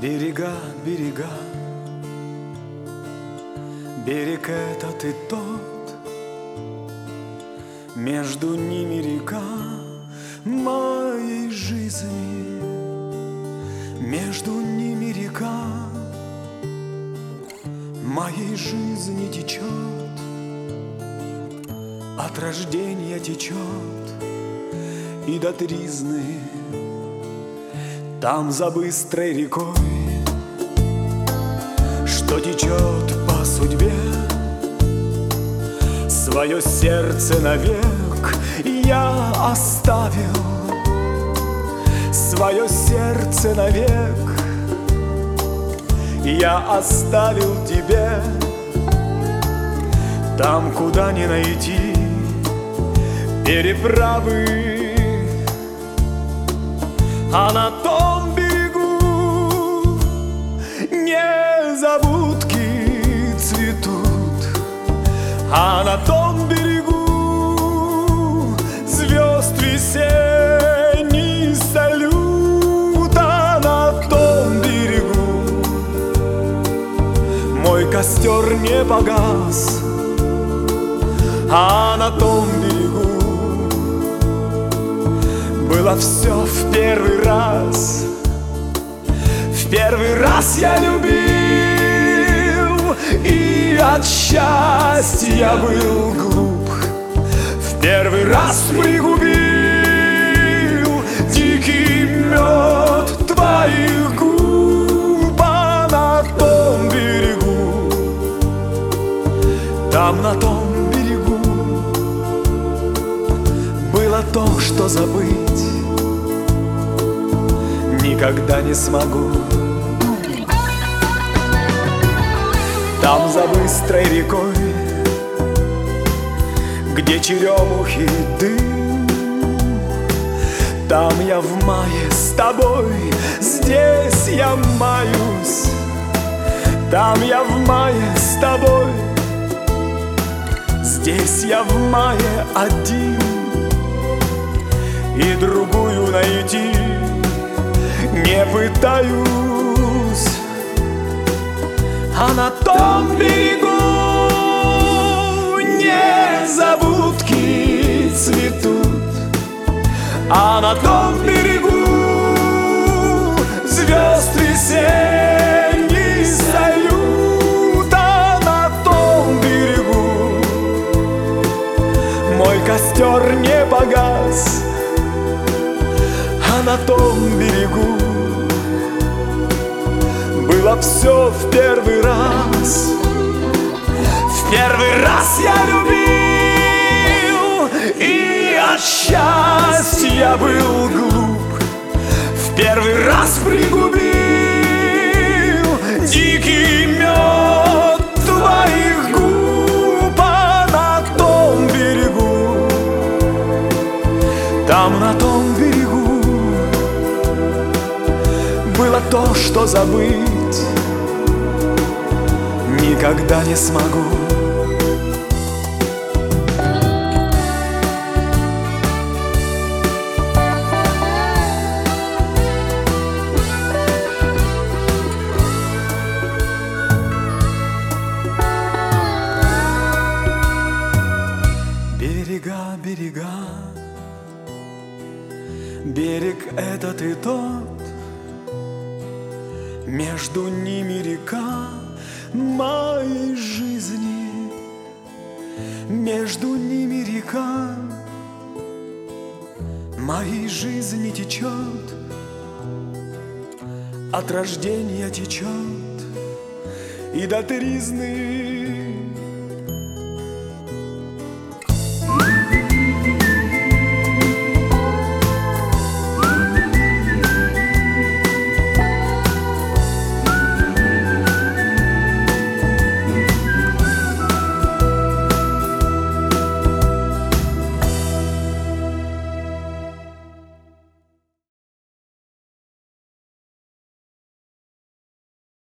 Берега, берега, берег этот и тот, между ними река моей жизни, между ними река моей жизни течет, от рождения течет и до тризны. Там за быстрой рекой, что течет по судьбе, свое сердце навек я оставил, свое сердце навек я оставил тебе. Там, куда не найти переправы, а на том берегу незабудки цветут, а на том берегу звезд весенний салют, а на том берегу мой костер не погас, а на том берегу было все в первый раз. В первый раз я любил и от счастья был глуп. В первый раз пригубил дикий мед твоих губ, а на том берегу, там на том берегу было то, что забыть никогда не смогу. Там за быстрой рекой, где черемухи дым, там я в мае с тобой, здесь я маюсь. Там я в мае с тобой, здесь я в мае один, и другую найти не пытаюсь. А на том берегу незабудки цветут, а на том берегу звезд весенний салют, а на том берегу мой костер не погас, а на том берегу было все в первый раз. В первый раз я любил и от счастья был глуп. В первый раз пригубил дикий мед твоих губ, а на том берегу, там на том берегу было то, что забыть никогда не смогу. Берега, берега, берег этот и тот, между ними река моей жизни, между ними река моей жизни течет, от рождения течет и до тризны.